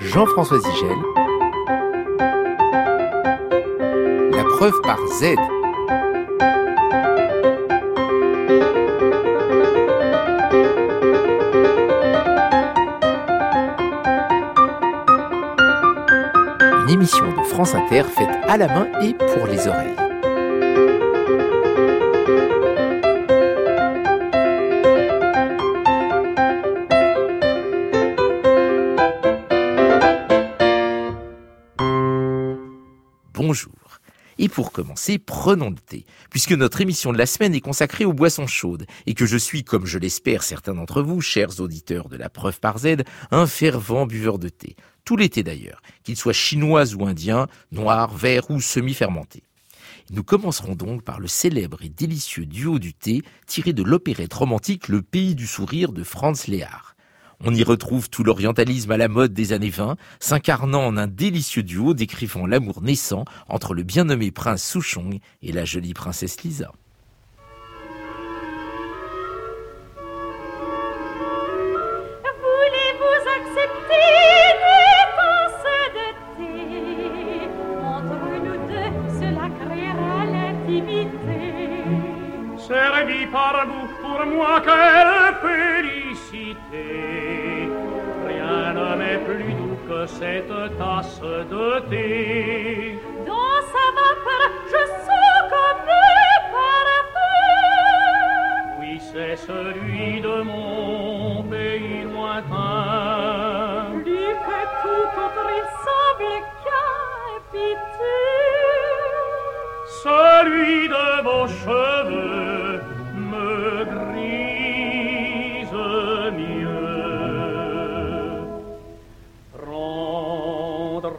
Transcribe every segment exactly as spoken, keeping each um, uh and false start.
Jean-François Zigel. La preuve par Z. Une émission de France Inter faite à la main et pour les oreilles. Bonjour. Et pour commencer, prenons le thé, puisque notre émission de la semaine est consacrée aux boissons chaudes, et que je suis, comme je l'espère certains d'entre vous, chers auditeurs de la preuve par Z, un fervent buveur de thé. Tout l'été d'ailleurs, qu'il soit chinois ou indien, noir, vert ou semi-fermenté. Nous commencerons donc par le célèbre et délicieux duo du thé, tiré de l'opérette romantique Le Pays du Sourire de Franz Lehár. On y retrouve tout l'orientalisme à la mode des années vingt, s'incarnant en un délicieux duo décrivant l'amour naissant entre le bien nommé prince Souchong et la jolie princesse Lisa. Voulez-vous accepter des pensées de thé? Entre nous deux, cela créera l'intimité. Servi par vous, pour moi, quelle félicité! Rien ne m'est plus doux que cette tasse de thé. Dans sa vapeur, je sens comme des parfums. Oui, c'est celui de mon pays lointain. Plus que tout autre, il semble capiteux. Celui de vos cheveux me grise mieux. Prendre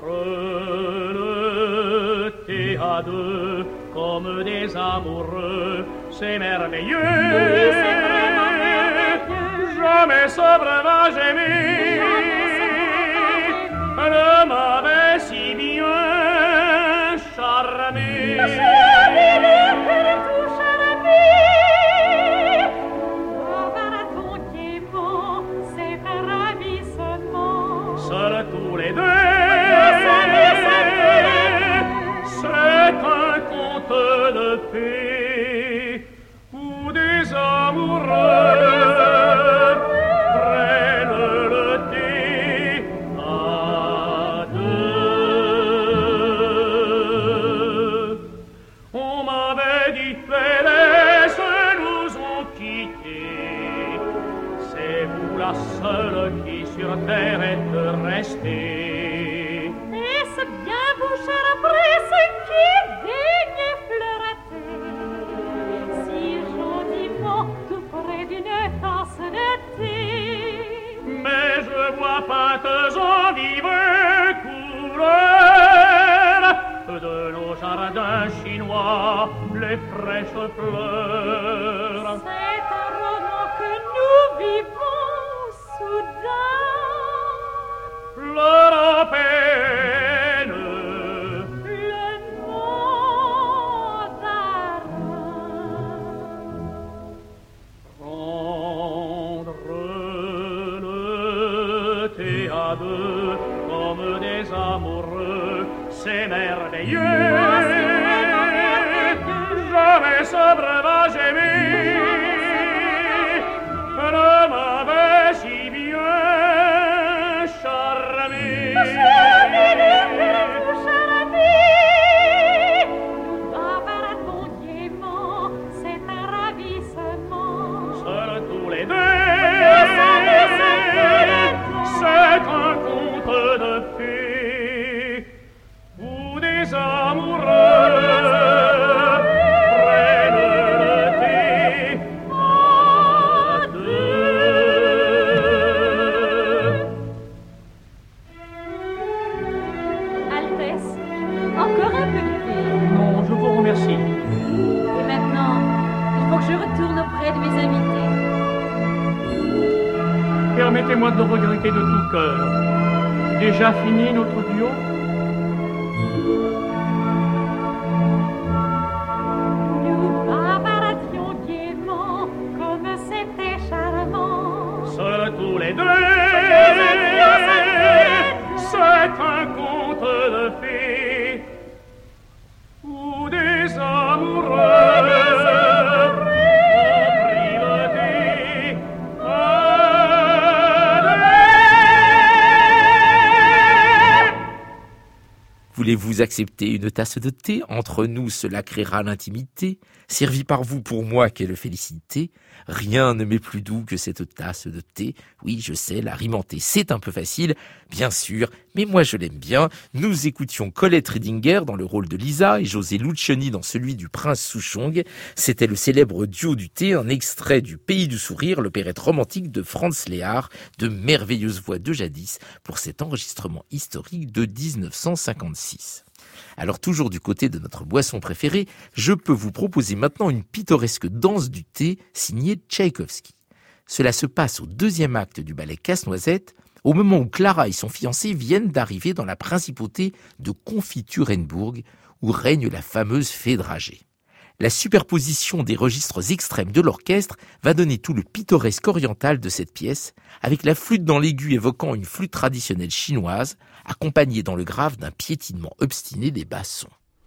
le thé à deux comme des amoureux, c'est merveilleux. Oui, c'est vraiment merveilleux. Jamais ce breuvage aimé ne m'avait si bien charmé. Seuls tous les deux, c'est un conte de paix où des amoureux prennent le thé à deux. On m'avait dit les laisses nous ont quittés, c'est vous la seule qui sur terre êtes restée. Est-ce bien vous, cher prince, qui daignez fleuretter si gentiment tout près d'une tasse de thé? Mais je vois peintes en vives couleurs de nos jardins chinois les fraîches fleurs. C'est un roman que nous vivons soudain. L'européenne, Le mandarin. prendre le thé à deux comme des amoureux, c'est merveilleux. Jamais ce breuvage aimé ne m'avait si bien charmé. C'est un ravissement. Seuls tous les deux, c'est un conte de fées où des amoureux prennent le thé à deux. Altesse, encore un peu de thé. Non, je vous remercie. Et maintenant, il faut que je retourne auprès de mes invités. Permettez-moi de regretter de tout cœur. Déjà fini notre duo? Nous bavardions gaiement comme c'était charmant. Seuls tous les deux, Nous étions Voulez-vous accepter une tasse de thé? Entre nous, cela créera l'intimité. Servi par vous, pour moi, quelle félicité. Rien ne m'est plus doux que cette tasse de thé. Oui, je sais, la rime en thé, c'est un peu facile, bien sûr, mais moi je l'aime bien. Nous écoutions Colette Ridinger dans le rôle de Lisa et José Lucioni dans celui du prince Souchong. C'était le célèbre duo du thé, un extrait du Pays du sourire, l'opérette romantique de Franz Lehár, de merveilleuses voix de jadis, pour cet enregistrement historique de dix-neuf cent cinquante-six. Alors toujours du côté de notre boisson préférée, je peux vous proposer maintenant une pittoresque danse du thé signée Tchaïkovski. Cela se passe au deuxième acte du ballet Casse-Noisette, au moment où Clara et son fiancé viennent d'arriver dans la principauté de Confiturenbourg, où règne la fameuse fée dragée. La superposition des registres extrêmes de l'orchestre va donner tout le pittoresque oriental de cette pièce, avec la flûte dans l'aigu évoquant une flûte traditionnelle chinoise, accompagnée dans le grave d'un piétinement obstiné des bassons.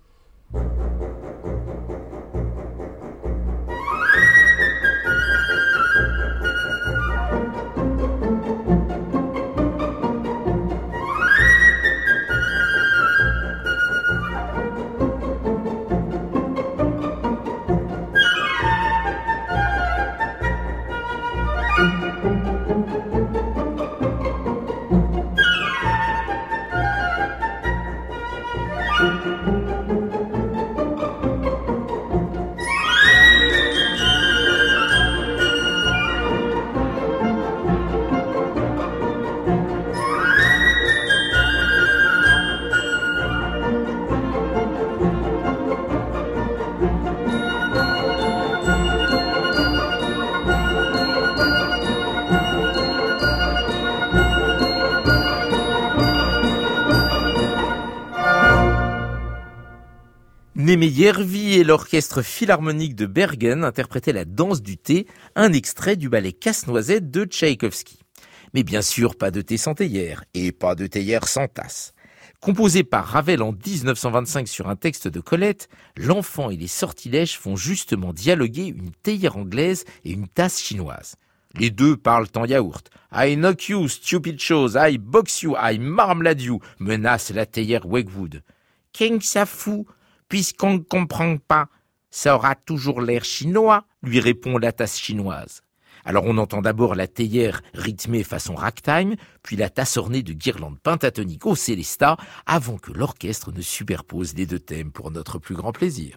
Némé Järvi et l'orchestre philharmonique de Bergen interprétaient la danse du thé, un extrait du ballet Casse-Noisette de Tchaïkovski. Mais bien sûr, pas de thé sans théière, et pas de théière sans tasse. Composé par Ravel en dix-neuf cent vingt-cinq sur un texte de Colette, l'enfant et les sortilèges font justement dialoguer une théière anglaise et une tasse chinoise. Les deux parlent en yaourt. « I knock you, stupid chose, I box you, I marmelade you », menace la théière Wedgwood. « Qu'est-ce que ça fout ? Puisqu'on ne comprend pas, ça aura toujours l'air chinois, lui répond la tasse chinoise. Alors on entend d'abord la théière rythmée façon ragtime, puis la tasse ornée de guirlandes pentatoniques au célestat, avant que l'orchestre ne superpose les deux thèmes pour notre plus grand plaisir.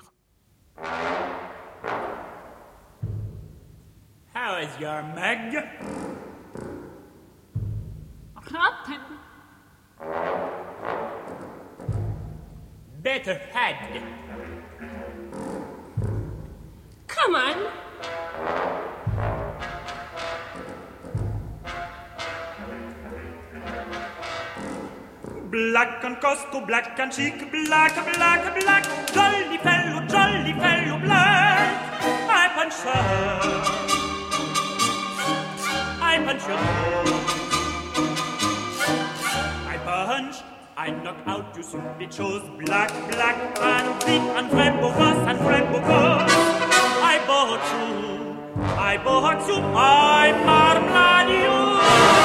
How is your Meg? Rotten. Better head. Come on. Black and costo, black and chic, black, black, black, jolly fellow, jolly fellow, black. I punch her. I punch her. I punch. I knock out you stupid shows, black, black, and big, and Frambogas, and Frambogas. I bought you, I bought you, I marmalade you.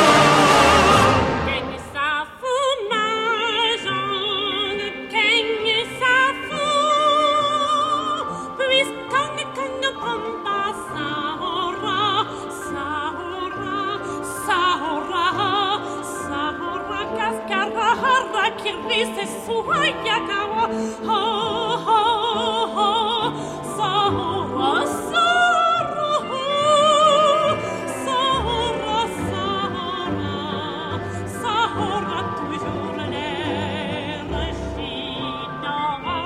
Gagne sa fou, ma jambe, gagne sa fou. Puisqu'on ne comprend pas, ça aura, ça aura, ça aura, ça aura, cascara. Kirrise suayagawa ho ho ho sahora sahora sahora sahora sahora toujours l'air chinois.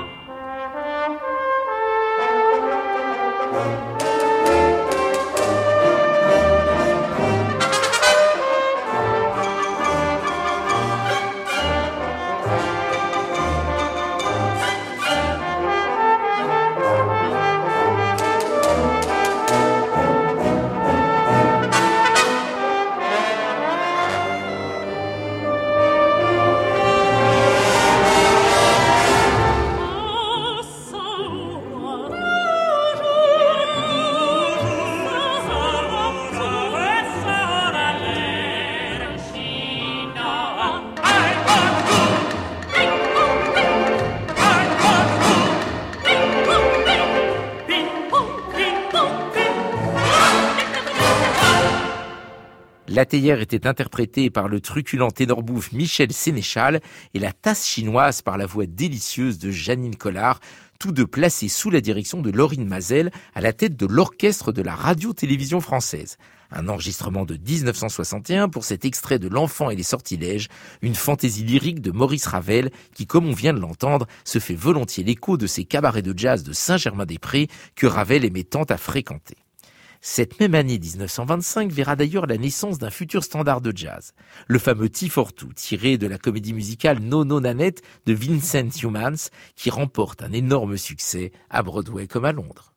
La théière était interprétée par le truculent ténor bouffe Michel Sénéchal et la tasse chinoise par la voix délicieuse de Janine Collard, tous deux placés sous la direction de Laurine Mazel à la tête de l'orchestre de la radio-télévision française. Un enregistrement de dix-neuf cent soixante et un pour cet extrait de L'Enfant et les sortilèges, une fantaisie lyrique de Maurice Ravel qui, comme on vient de l'entendre, se fait volontiers l'écho de ces cabarets de jazz de Saint-Germain-des-Prés que Ravel aimait tant à fréquenter. Cette même année dix-neuf cent vingt-cinq verra d'ailleurs la naissance d'un futur standard de jazz, le fameux Tea for Two, tiré de la comédie musicale Nono Nanette de Vincent Youmans, qui remporte un énorme succès à Broadway comme à Londres.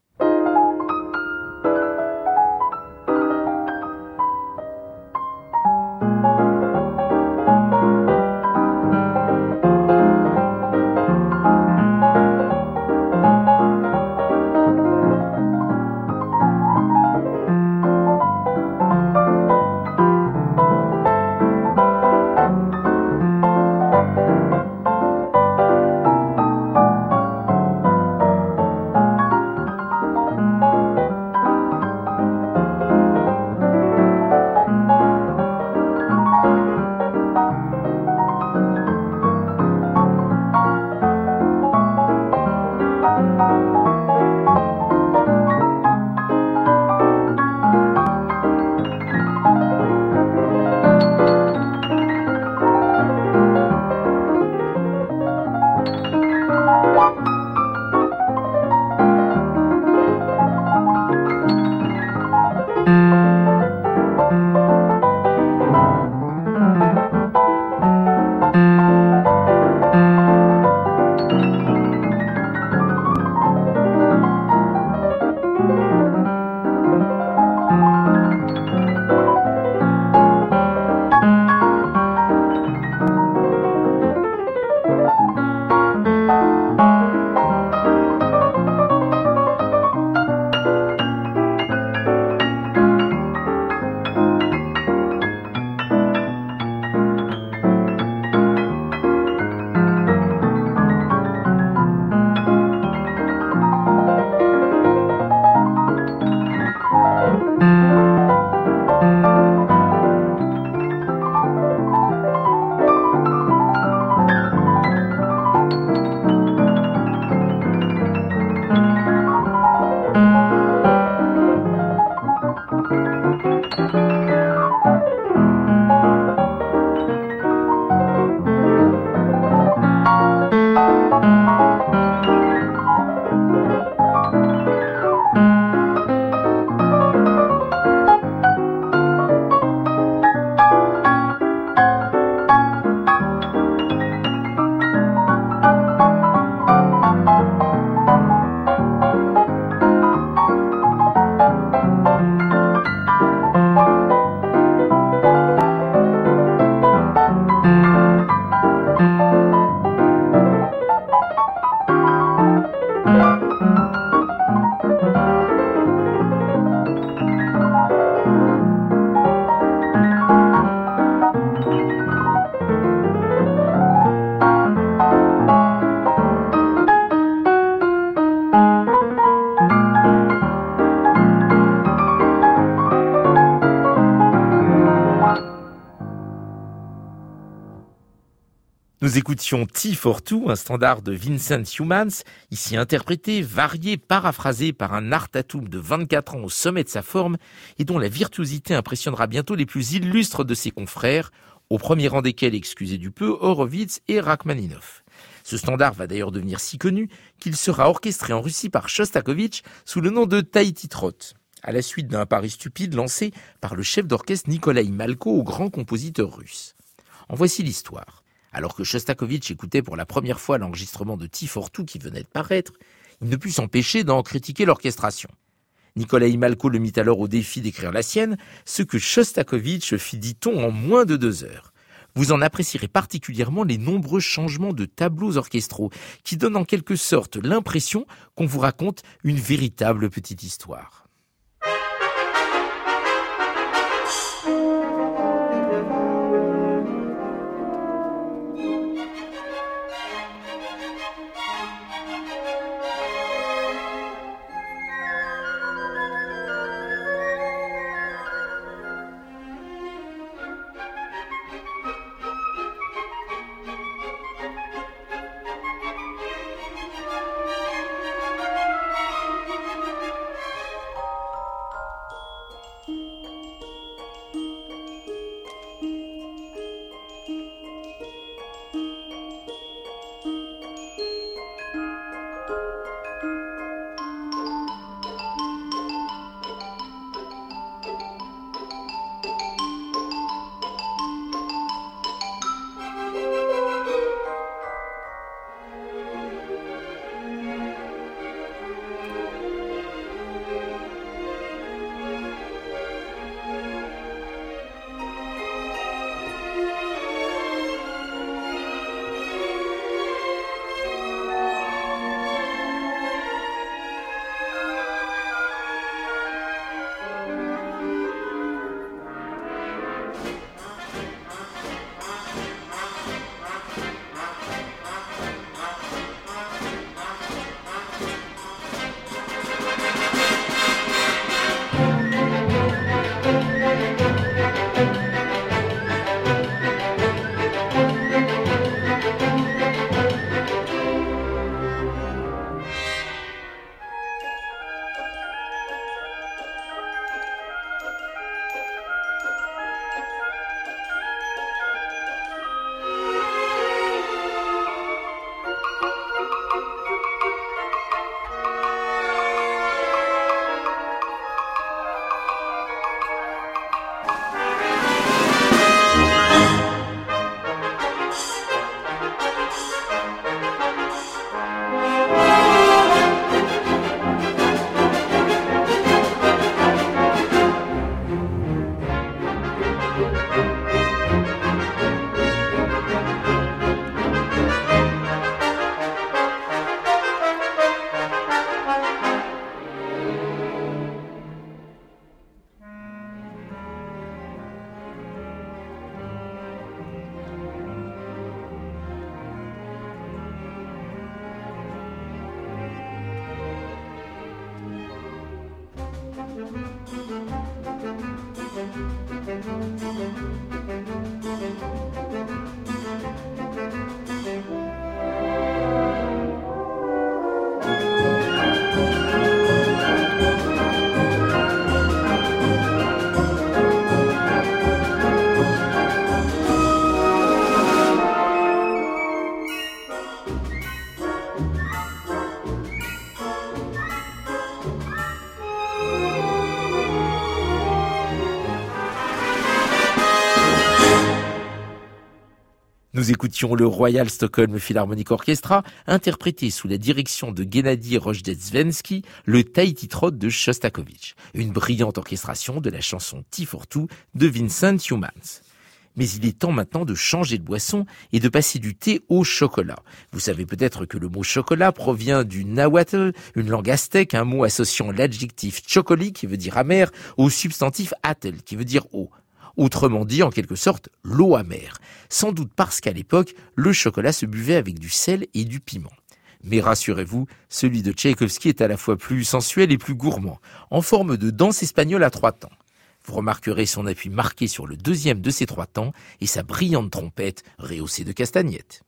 Nous écoutions Tea for Two, un standard de Vincent Youmans, ici interprété, varié, paraphrasé par un Art Tatum de vingt-quatre ans au sommet de sa forme et dont la virtuosité impressionnera bientôt les plus illustres de ses confrères, au premier rang desquels, excusez du peu, Horowitz et Rachmaninoff. Ce standard va d'ailleurs devenir si connu qu'il sera orchestré en Russie par Shostakovich sous le nom de Tahiti Trot, à la suite d'un pari stupide lancé par le chef d'orchestre Nikolaï Malko au grand compositeur russe. En voici l'histoire. Alors que Shostakovich écoutait pour la première fois l'enregistrement de Tea for Two qui venait de paraître, il ne put s'empêcher d'en critiquer l'orchestration. Nikolaï Malko le mit alors au défi d'écrire la sienne, ce que Shostakovich fit, dit-on, en moins de deux heures. Vous en apprécierez particulièrement les nombreux changements de tableaux orchestraux qui donnent en quelque sorte l'impression qu'on vous raconte une véritable petite histoire. Nous écoutions le Royal Stockholm Philharmonic Orchestra interpréter sous la direction de Gennady Rozhdestvensky le Tahiti Trot de Shostakovich, une brillante orchestration de la chanson Tea for Two de Vincent Youmans. Mais il est temps maintenant de changer de boisson et de passer du thé au chocolat. Vous savez peut-être que le mot chocolat provient du nahuatl, une langue aztèque, un mot associant l'adjectif chocoli, qui veut dire amer, au substantif atl, qui veut dire eau. Autrement dit, en quelque sorte, l'eau amère. Sans doute parce qu'à l'époque, le chocolat se buvait avec du sel et du piment. Mais rassurez-vous, celui de Tchaïkovski est à la fois plus sensuel et plus gourmand, en forme de danse espagnole à trois temps. Vous remarquerez son appui marqué sur le deuxième de ces trois temps et sa brillante trompette rehaussée de castagnettes.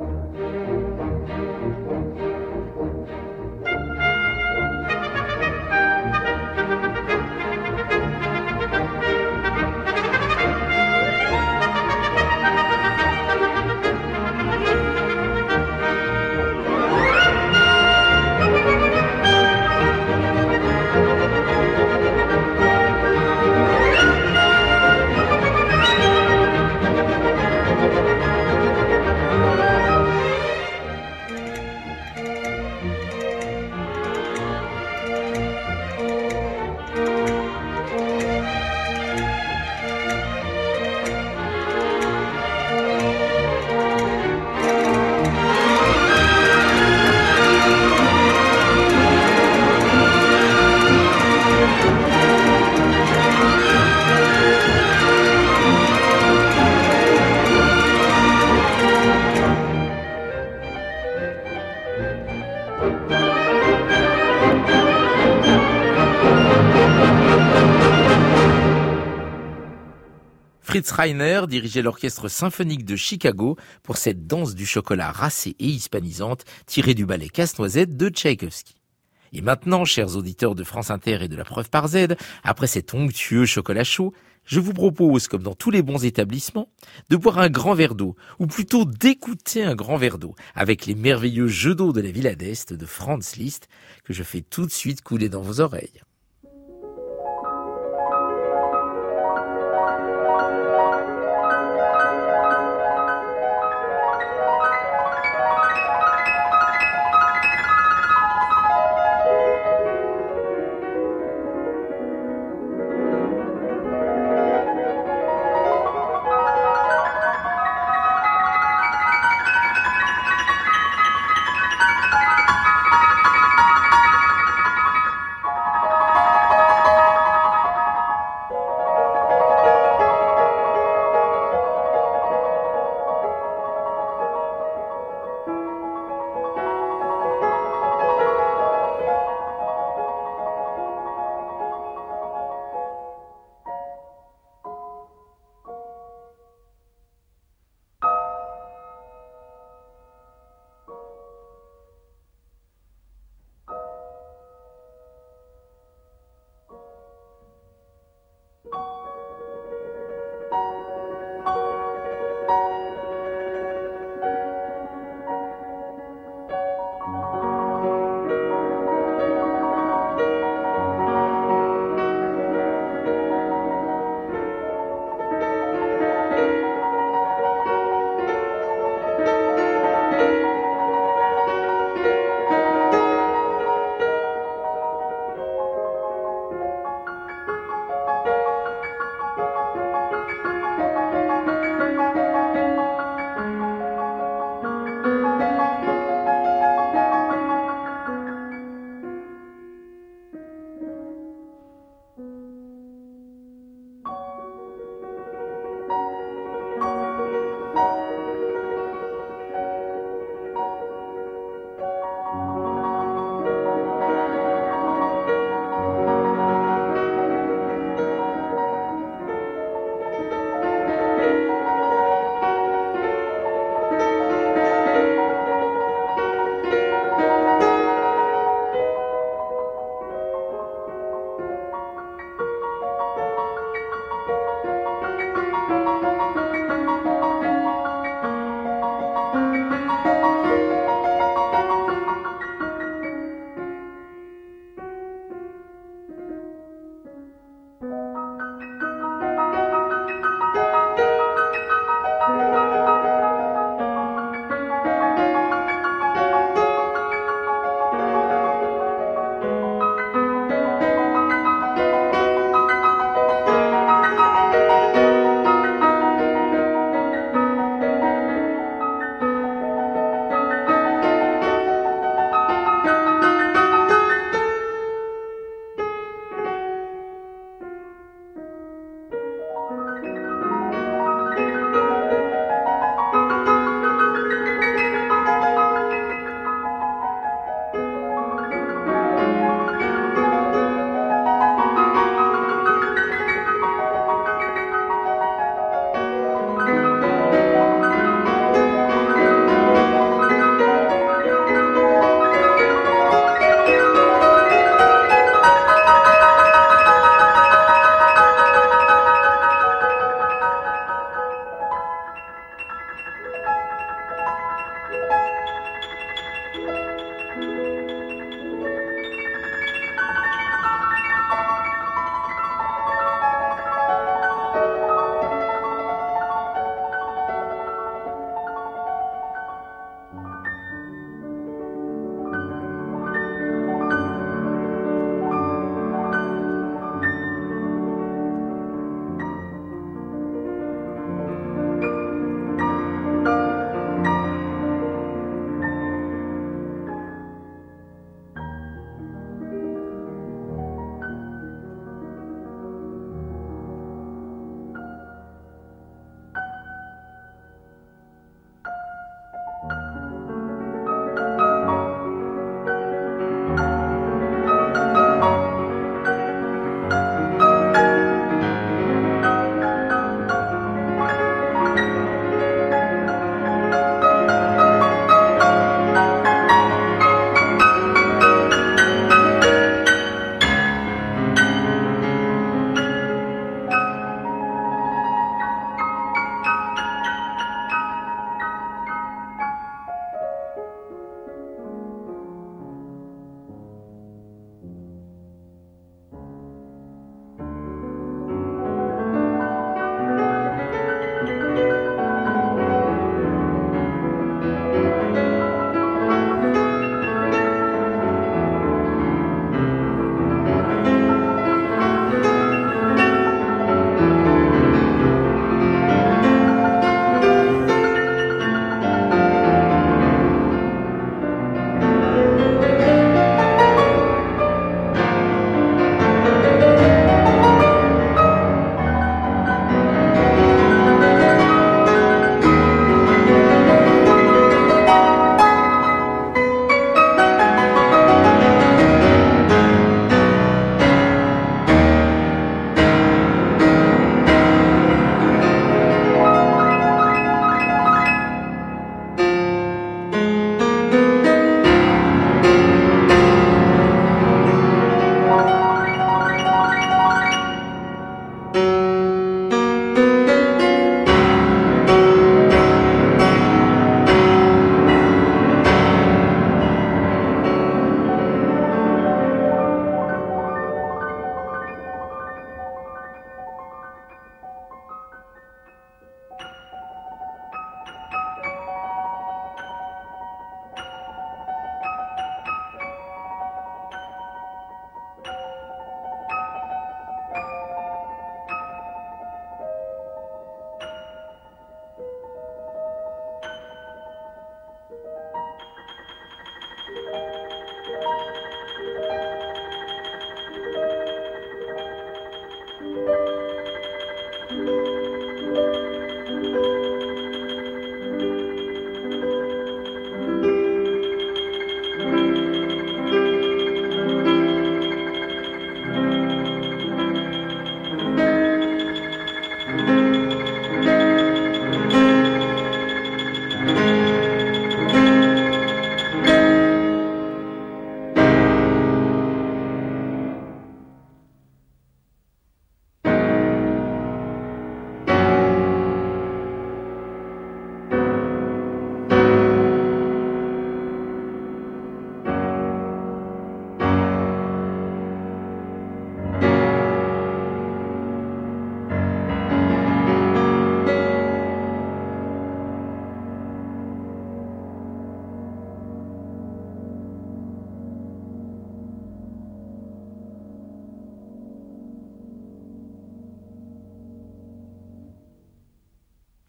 Fritz Reiner dirigeait l'orchestre symphonique de Chicago pour cette danse du chocolat racée et hispanisante tirée du ballet Casse-Noisette de Tchaïkovski. Et maintenant, chers auditeurs de France Inter et de la Preuve par Z, après cet onctueux chocolat chaud, je vous propose, comme dans tous les bons établissements, de boire un grand verre d'eau, ou plutôt d'écouter un grand verre d'eau, avec les merveilleux jeux d'eau de la Villa d'Est de Franz Liszt, que je fais tout de suite couler dans vos oreilles.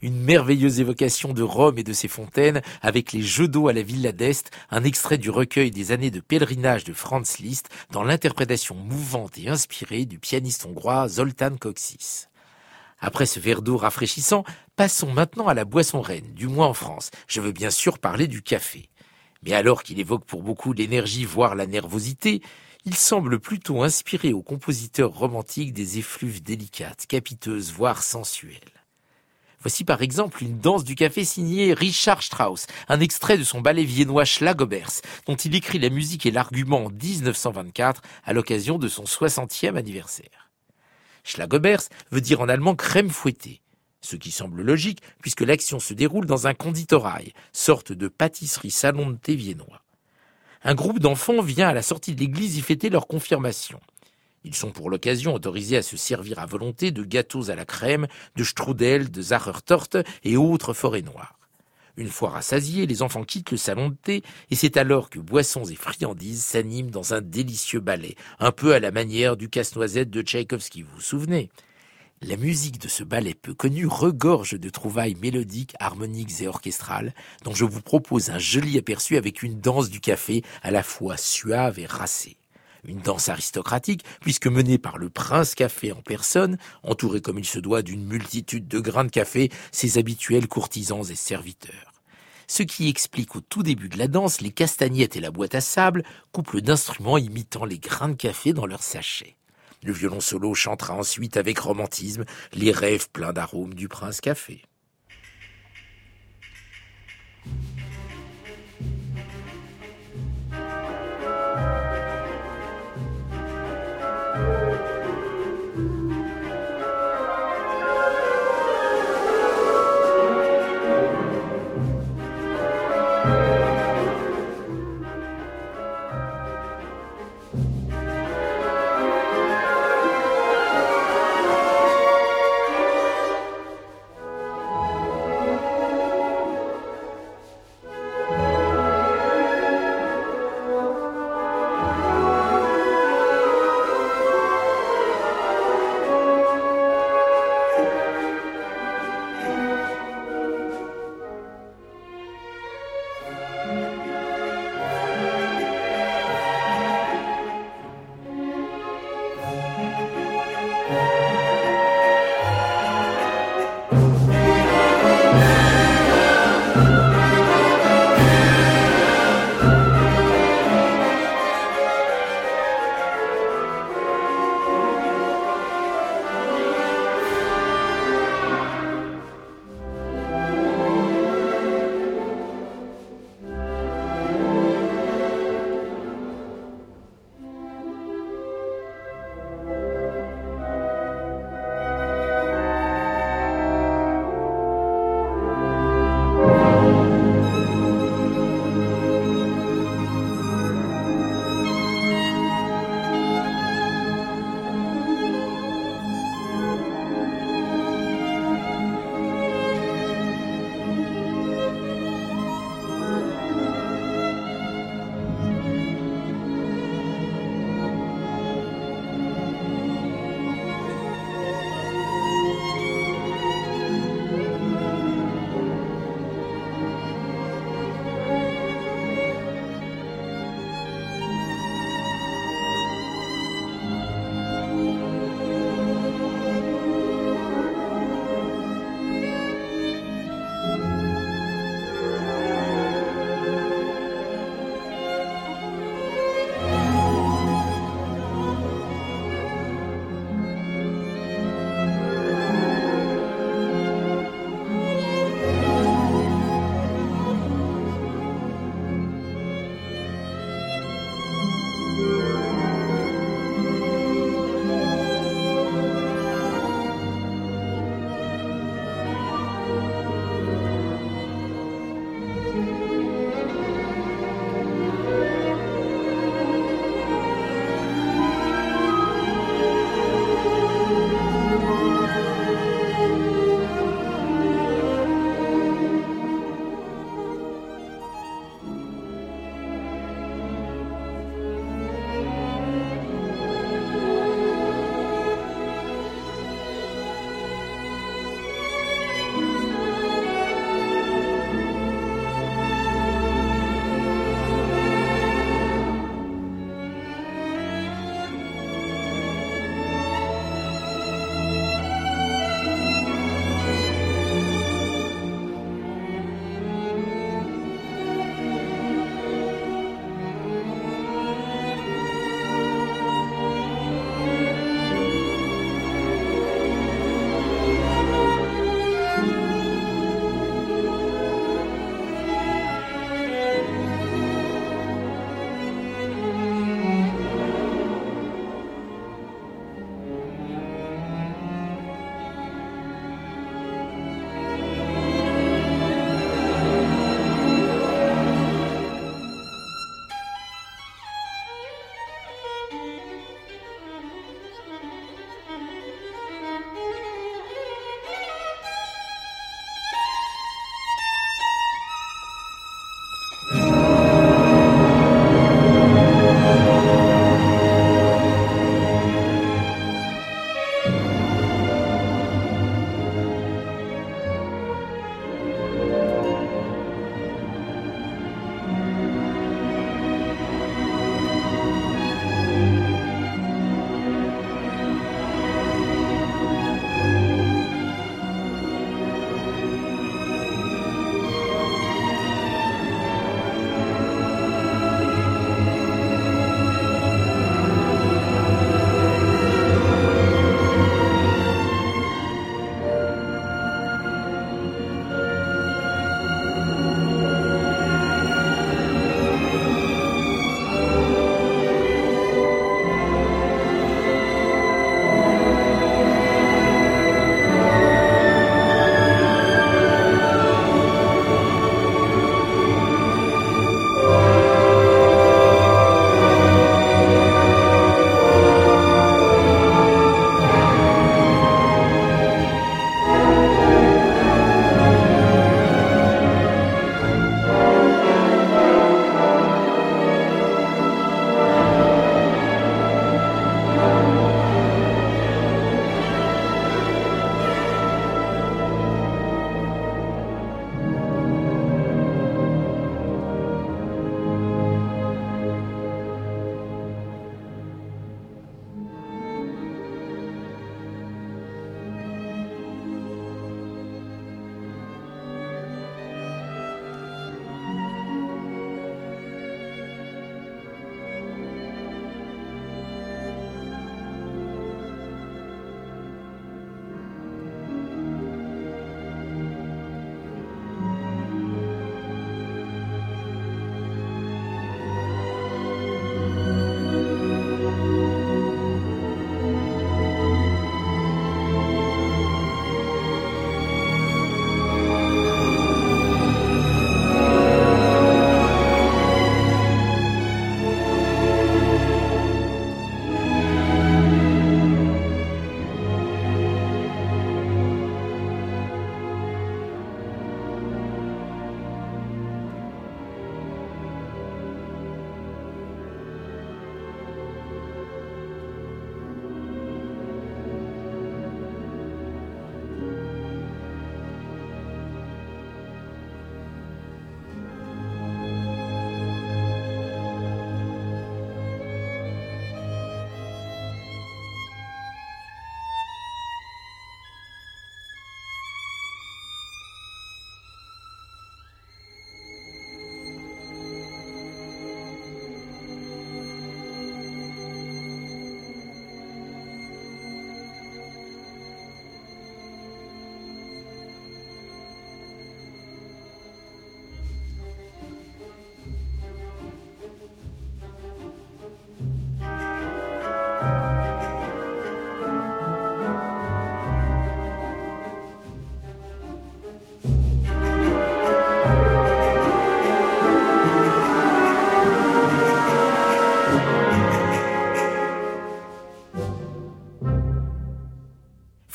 Une merveilleuse évocation de Rome et de ses fontaines avec les jeux d'eau à la Villa d'Este, un extrait du recueil des années de pèlerinage de Franz Liszt dans l'interprétation mouvante et inspirée du pianiste hongrois Zoltán Kocsis. Après ce verre d'eau rafraîchissant, passons maintenant à la boisson reine, du moins en France. Je veux bien sûr parler du café. Mais alors qu'il évoque pour beaucoup l'énergie, voire la nervosité, il semble plutôt inspiré aux compositeurs romantiques des effluves délicates, capiteuses, voire sensuelles. Voici par exemple une danse du café signée Richard Strauss, un extrait de son ballet viennois Schlagobers, dont il écrit la musique et l'argument en dix-neuf cent vingt-quatre à l'occasion de son soixantième anniversaire. Schlagobers veut dire en allemand crème fouettée, ce qui semble logique puisque l'action se déroule dans un konditorail, sorte de pâtisserie salon de thé viennois. Un groupe d'enfants vient à la sortie de l'église y fêter leur confirmation. Ils sont pour l'occasion autorisés à se servir à volonté de gâteaux à la crème, de strudel, de Sachertorte et autres forêts noires. Une fois rassasiés, les enfants quittent le salon de thé et c'est alors que boissons et friandises s'animent dans un délicieux ballet, un peu à la manière du Casse-Noisette de Tchaïkovski, vous vous souvenez ? La musique de ce ballet peu connu regorge de trouvailles mélodiques, harmoniques et orchestrales, dont je vous propose un joli aperçu avec une danse du café à la fois suave et racée. Une danse aristocratique, puisque menée par le prince café en personne, entouré comme il se doit d'une multitude de grains de café, ses habituels courtisans et serviteurs. Ce qui explique au tout début de la danse les castagnettes et la boîte à sable, couple d'instruments imitant les grains de café dans leurs sachets. Le violon solo chantera ensuite avec romantisme les rêves pleins d'arômes du prince café.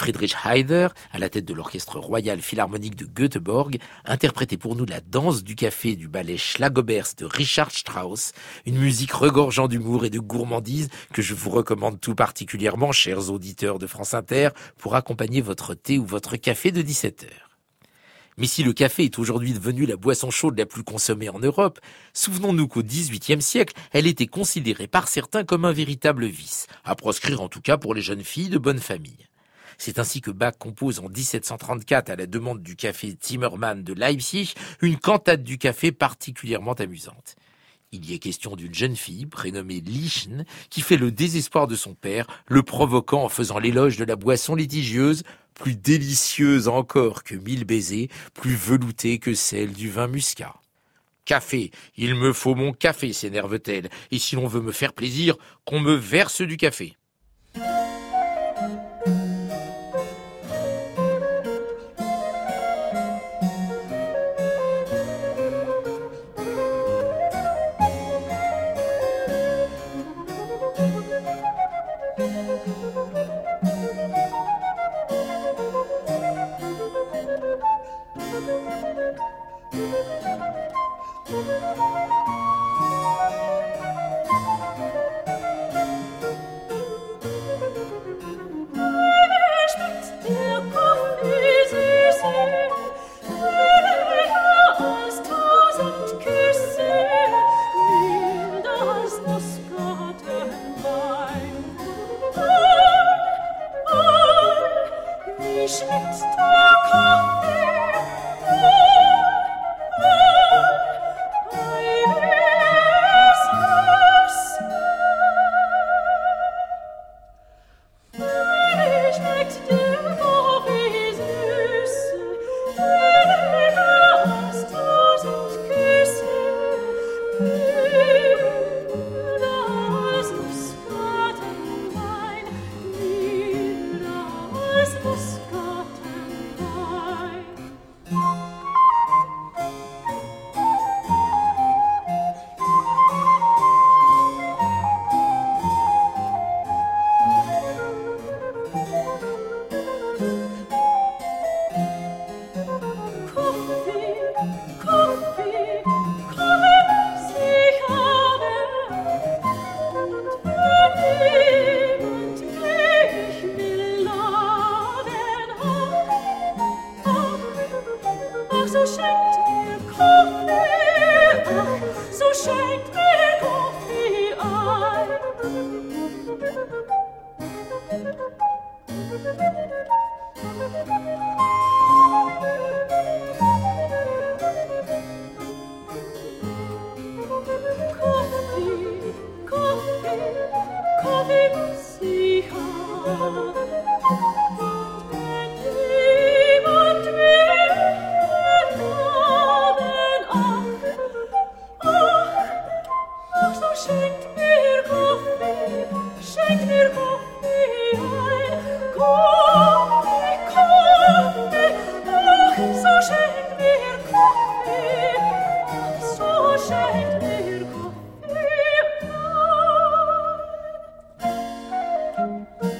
Friedrich Heider, à la tête de l'Orchestre Royal Philharmonique de Göteborg, interprétait pour nous la danse du café du ballet Schlagobers de Richard Strauss, une musique regorgeant d'humour et de gourmandise que je vous recommande tout particulièrement, chers auditeurs de France Inter, pour accompagner votre thé ou votre café de dix-sept heures. Mais si le café est aujourd'hui devenu la boisson chaude la plus consommée en Europe, souvenons-nous qu'au dix-huitième siècle, elle était considérée par certains comme un véritable vice, à proscrire en tout cas pour les jeunes filles de bonne famille. C'est ainsi que Bach compose en dix-sept cent trente-quatre, à la demande du café Zimmermann de Leipzig, une cantate du café particulièrement amusante. Il y est question d'une jeune fille, prénommée Lieschen, qui fait le désespoir de son père, le provoquant en faisant l'éloge de la boisson litigieuse, plus délicieuse encore que mille baisers, plus veloutée que celle du vin muscat. Café, il me faut mon café, s'énerve-t-elle, et si l'on veut me faire plaisir, qu'on me verse du café. Thank you.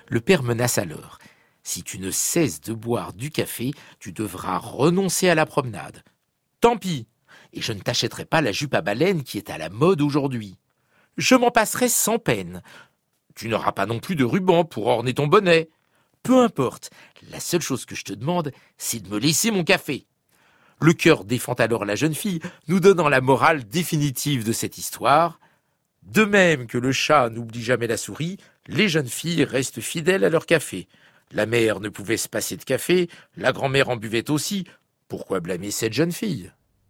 Le père menace alors. Si tu ne cesses de boire du café, tu devras renoncer à la promenade. Tant pis, et je ne t'achèterai pas la jupe à baleine qui est à la mode aujourd'hui. Je m'en passerai sans peine. Tu n'auras pas non plus de ruban pour orner ton bonnet. Peu importe, la seule chose que je te demande, c'est de me laisser mon café. Le cœur défend alors la jeune fille, nous donnant la morale définitive de cette histoire. De même que le chat n'oublie jamais la souris, les jeunes filles restent fidèles à leur café. La mère ne pouvait se passer de café, la grand-mère en buvait aussi. Pourquoi blâmer cette jeune fille ?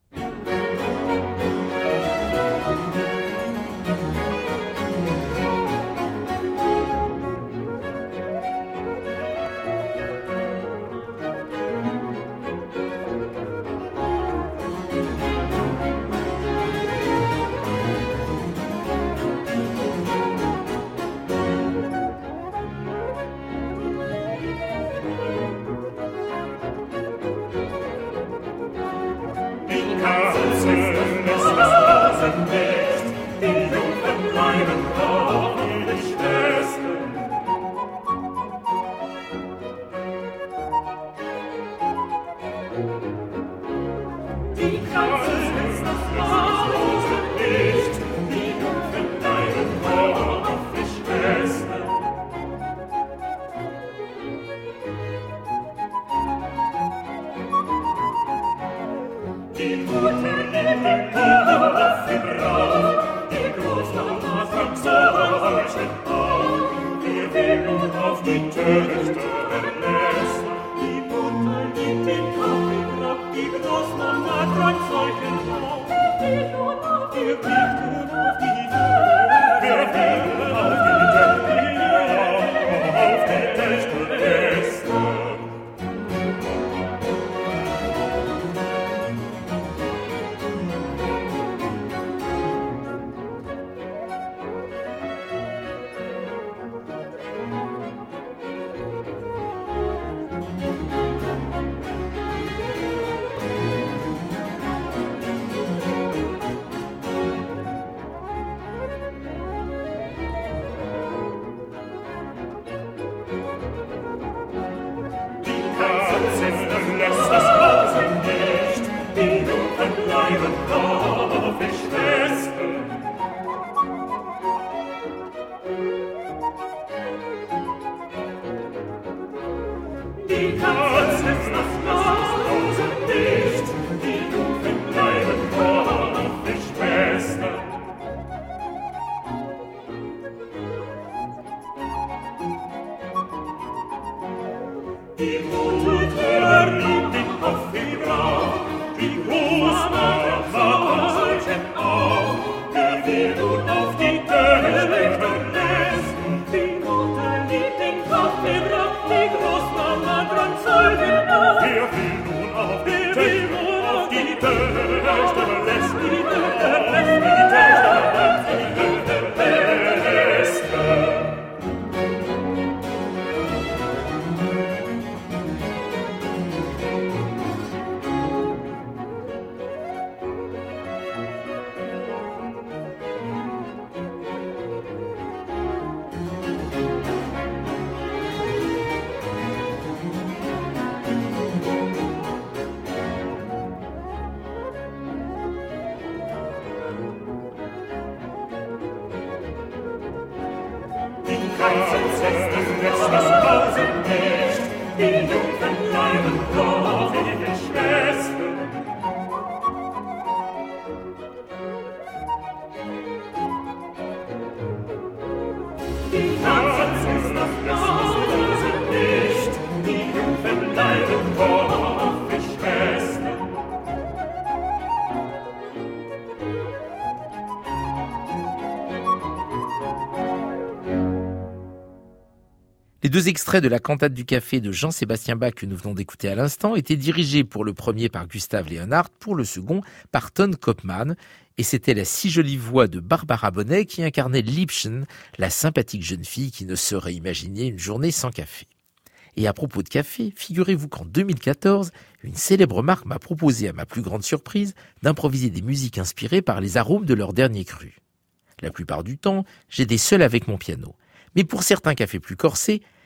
Les deux extraits de la cantate du café de Jean-Sébastien Bach que nous venons d'écouter à l'instant étaient dirigés pour le premier par Gustav Leonhardt, pour le second par Ton Koopman, et c'était la si jolie voix de Barbara Bonnet qui incarnait Liebchen, la sympathique jeune fille qui ne saurait imaginer une journée sans café. Et à propos de café, figurez-vous qu'en deux mille quatorze, une célèbre marque m'a proposé, à ma plus grande surprise, d'improviser des musiques inspirées par les arômes de leur dernier cru. La plupart du temps, j'étais seul avec mon piano. Mais pour certains cafés plus corsés,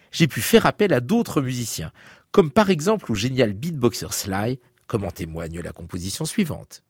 j'ai pu faire appel à d'autres musiciens, comme par exemple au génial beatboxer Sly, comme en témoigne la composition suivante.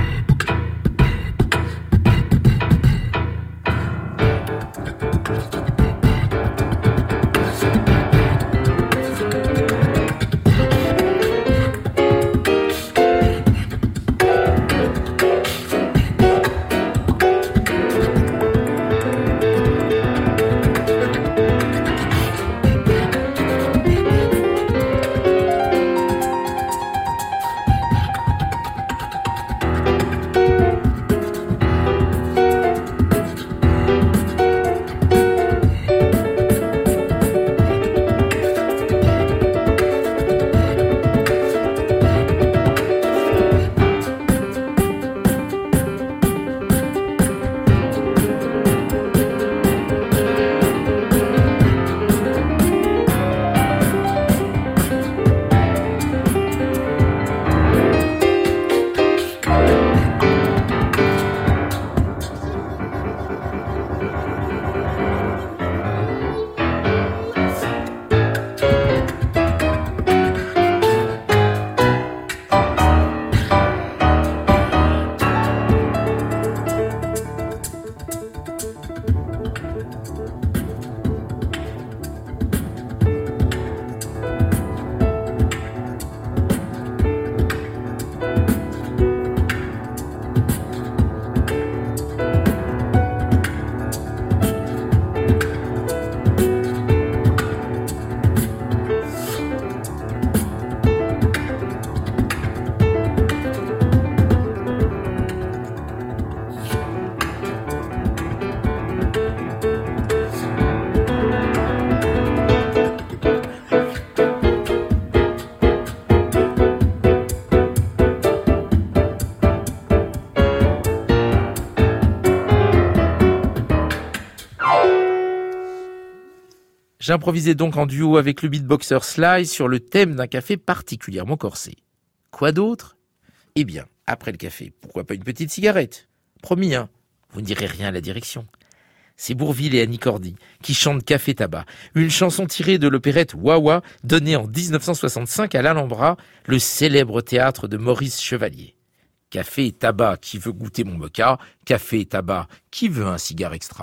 J'improvisais donc en duo avec le beatboxer Sly sur le thème d'un café particulièrement corsé. Quoi d'autre ? Eh bien, après le café, pourquoi pas une petite cigarette ? Promis, hein, vous ne direz rien à la direction. C'est Bourvil et Annie Cordy qui chantent Café Tabac, une chanson tirée de l'opérette Wawa, donnée en dix-neuf cent soixante-cinq à l'Alhambra, le célèbre théâtre de Maurice Chevalier. Café et tabac, qui veut goûter mon mocha ? Café et tabac, qui veut un cigare extra ?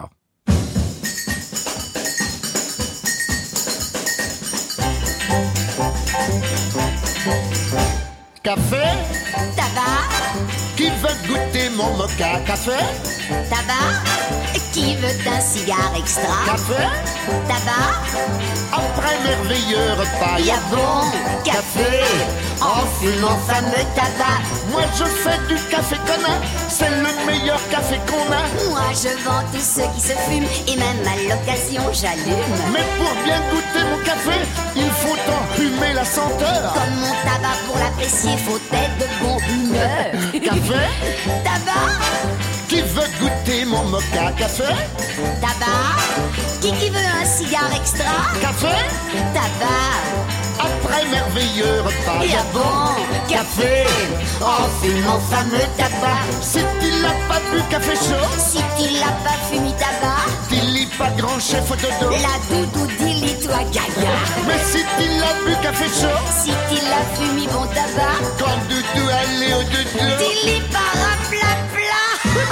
Café, Tabac, qui veut goûter mon mocha? Café, tabac, qui veut un cigare extra? café, Tabac, après merveilleux repas, y a bon café, en fumant fameux tabac. Moi je fais du café connant, c'est le meilleur café qu'on a. Moi je vends tous ceux qui se fument et même à l'occasion j'allume. Mais pour bien goûter mon café, il faut en fumer la senteur. Comme mon tabac pour l'apprécier, faut être de bonne humeur. Café, Tabac, qui veut goûter mon mocha? Café, tabac, qui qui veut un cigare extra? café, Tabac, après merveilleux repas, y a bon café, en fumant fameux tabac. Si tu n'as pas bu café chaud, Si tu l'as pas fumé tabac, dis-lui pas grand chef de dos. la doudou dis-lui-toi gaga. Mais si tu l'as bu café chaud, Si tu l'as fumé bon tabac, quand Doudou allait au doudou, dis-lui para pla pla.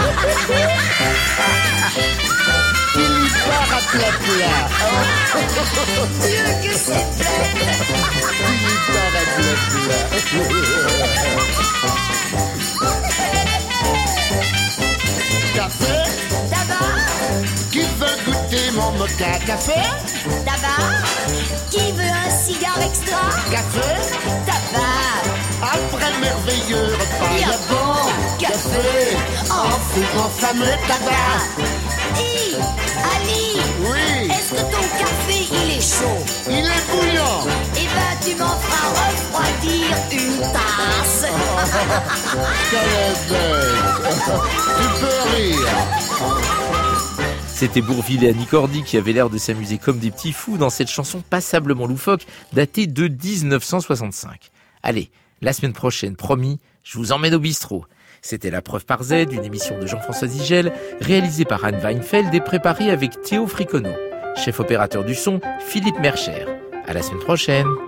dis-lui pas à plat plat. Dieu que c'est bête. Dis-lui pas à plat plat. Café, Tabac, qui veut goûter mon mocha? Café, tabac, qui veut un cigare extra? café, Tabac, après merveilleux repas, y a bon café, en fumant fameux tabac. Hi, Ali, Oui, est-ce que ton café il est chaud? il est bouillant. Eh ben tu m'en feras refroidir une tasse. Quelle est bête. Tu peux rire. C'était Bourvil et Annie Cordy qui avaient l'air de s'amuser comme des petits fous dans cette chanson passablement loufoque datée de dix-neuf cent soixante-cinq. Allez, la semaine prochaine, promis, je vous emmène au bistrot. C'était La Preuve par Z, une émission de Jean-François Zigel, réalisée par Anne Weinfeld et préparée avec Théo Fricono. Chef opérateur du son, Philippe Mercher. À la semaine prochaine.